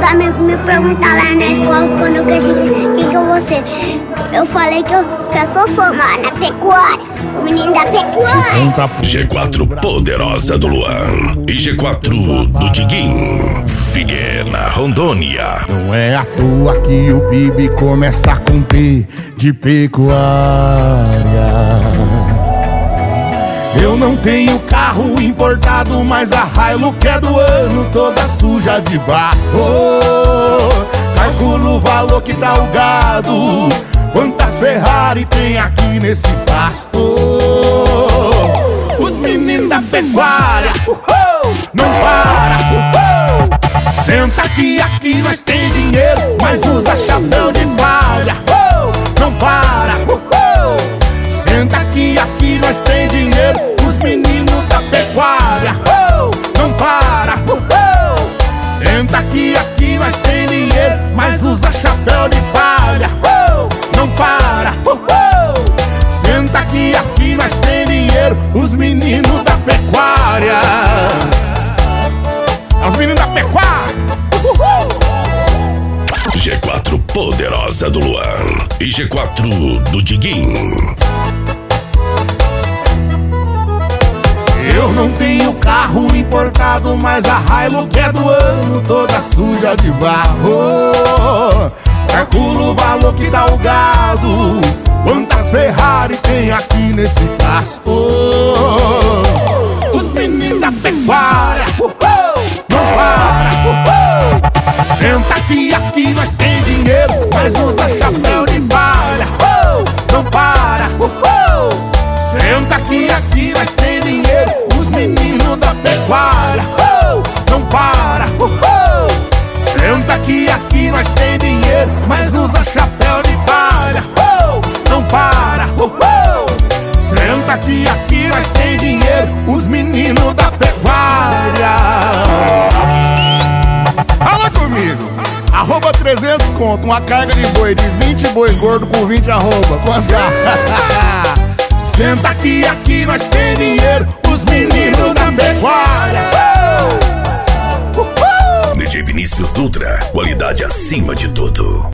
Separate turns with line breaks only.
amigos me perguntaram lá na escola quando eu quis que eu vou ser. Eu falei que eu sou formada na pecuária, o menino da pecuária.
G4 poderosa do Luan e G4 do Diguinho, Figueira, Rondônia.
Não é à toa que o Bibi começa com P de pecuária. Eu não tenho carro importado, mas a Hilux é do ano, toda suja de barro. Calculo o valor que tá o gado, quantas Ferrari tem aqui nesse pasto. Os meninos da pecuária, não para, senta aqui nós tem dinheiro, mas usa chapéu de palha. Não para, senta aqui nós tem dinheiro, os meninos da pecuária. Não para, senta aqui nós tem dinheiro, mas usa chapéu de palha. Não para, senta aqui nós tem dinheiro, os meninos da pecuária. Os meninos da pecuária.
G4 poderosa do Luan e G4 do Diguinho.
Eu não tenho carro importado, mas a Hilux é do ano, toda suja de barro. Calculo o valor que dá o gado, quantas Ferrari tem aqui nesse pasto. Os meninos da pecuária, não para, senta aqui nós tem dinheiro, mas usa chapéu de palha. Não para, senta aqui nós tem dinheiro, os meninos da pecuária. Não para, senta aqui nós tem dinheiro, mas usa chapéu de palha. Não para, senta aqui nós tem dinheiro, os meninos da pecuária. Fala comigo. Arroba 300 conto, uma carga de boi de 20 boi gordo com 20 arroba. Quanto é? Senta aqui nós tem dinheiro, os meninos da pecuária.
DJ Vinícius Dutra, qualidade acima de tudo.